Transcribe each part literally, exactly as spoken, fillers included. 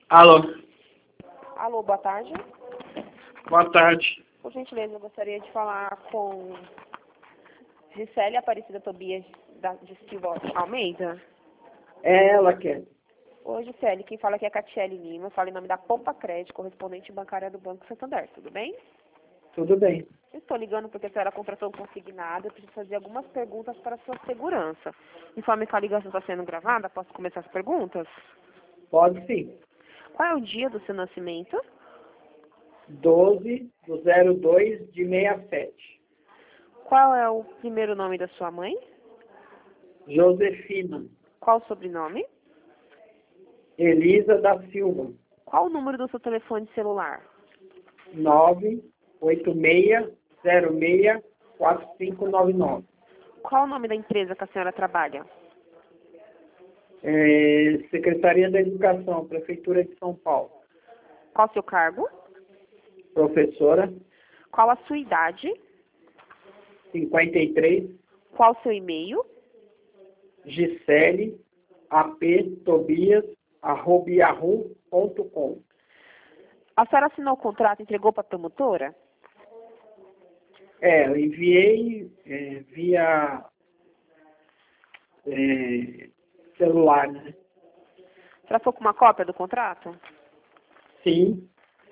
Alô, Alô, boa tarde. boa tarde. Por gentileza, eu gostaria de falar com Gisele Aparecida Tobias da, de Silva Almeida. É ela que é. Oi, Gisele, quem fala aqui é a Catiele Lima, eu falo em nome da Pompa Crédito, correspondente bancária do Banco Santander, tudo bem? Tudo bem. Eu estou ligando porque a senhora contratou um consignado, eu preciso fazer algumas perguntas para a sua segurança. Informe que a ligação está sendo gravada, posso começar as perguntas? Pode sim. Qual é o dia do seu nascimento? doze do zero dois de sessenta e sete. Qual é o primeiro nome da sua mãe? Josefina Qual o sobrenome? Elisa da Silva. Qual o número do seu telefone celular? nove oito seis zero seis quatro cinco nove nove. Qual o nome da empresa que a senhora trabalha? É, Secretaria da Educação, Prefeitura de São Paulo. Qual o seu cargo? Professora, Qual a sua idade? cinquenta e três, Qual o seu e-mail? Gisele, aptobias, arroba yahoo ponto com. A senhora assinou o contrato e entregou para a promotora? É, eu enviei é, via é, celular, né? A senhora ficou com uma cópia do contrato? Sim,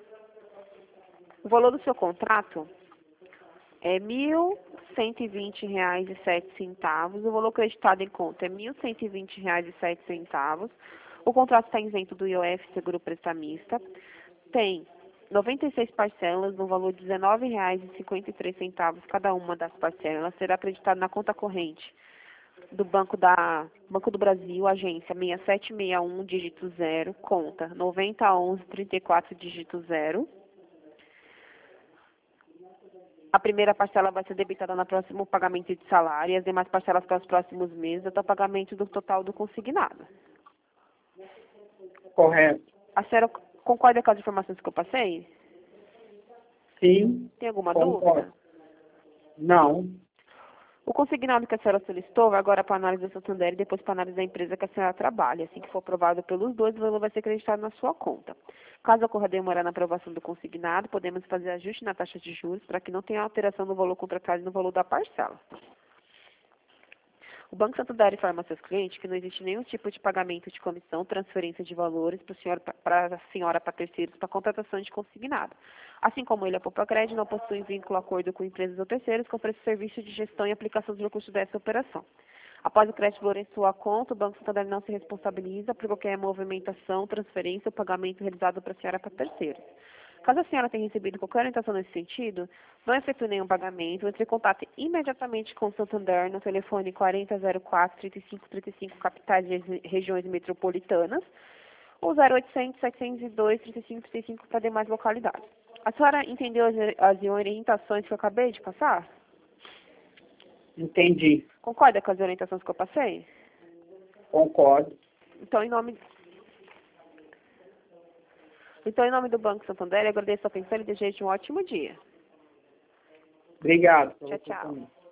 O valor do seu contrato é mil cento e vinte reais e sete centavos. O valor creditado em conta é mil cento e vinte reais e sete centavos. O contrato está isento do I O F Seguro Prestamista. Tem noventa e seis parcelas no valor de dezenove reais e cinquenta e três centavos cada uma das parcelas. Será acreditado na conta corrente do Banco da Banco do Brasil, agência seis sete seis um, dígito zero, conta noventa onze trinta e quatro, dígito zero. A primeira parcela vai ser debitada no próximo pagamento de salário e as demais parcelas para os próximos meses até o pagamento do total do consignado. correto. A senhora concorda com as informações que eu passei? Sim, Tem alguma concordo. dúvida? Não, O consignado que a senhora solicitou vai agora para a análise do Santander e depois para a análise da empresa que a senhora trabalha. Assim que for aprovado pelos dois, o valor vai ser acreditado na sua conta. Caso ocorra demora na aprovação do consignado, podemos fazer ajuste na taxa de juros para que não tenha alteração no valor contratado e no valor da parcela. O Banco Santander informa a seus clientes que não existe nenhum tipo de pagamento de comissão, transferência de valores para a senhora para terceiros para contratação de consignado. Assim como ele, a Poupa Crédito, não possui vínculo acordo com empresas ou terceiros que oferecem serviço de gestão e aplicação dos recursos dessa operação. Após o crédito valor em sua conta, o Banco Santander não se responsabiliza por qualquer movimentação, transferência ou pagamento realizado para a senhora para terceiros. Caso a senhora tenha recebido qualquer orientação nesse sentido, não efetue nenhum pagamento, entre em contato imediatamente com o Santander no telefone quarenta zero quatro, trinta e cinco trinta e cinco, capitais e regiões metropolitanas, ou zero oitocentos, setecentos e dois, trinta e cinco trinta e cinco para demais localidades. A senhora entendeu as, as orientações que eu acabei de passar? entendi. Concorda com as orientações que eu passei? Concordo. Então, em nome, então, em nome do Banco Santander, eu agradeço a atenção e desejo um ótimo dia. Obrigado. Tchau, tchau.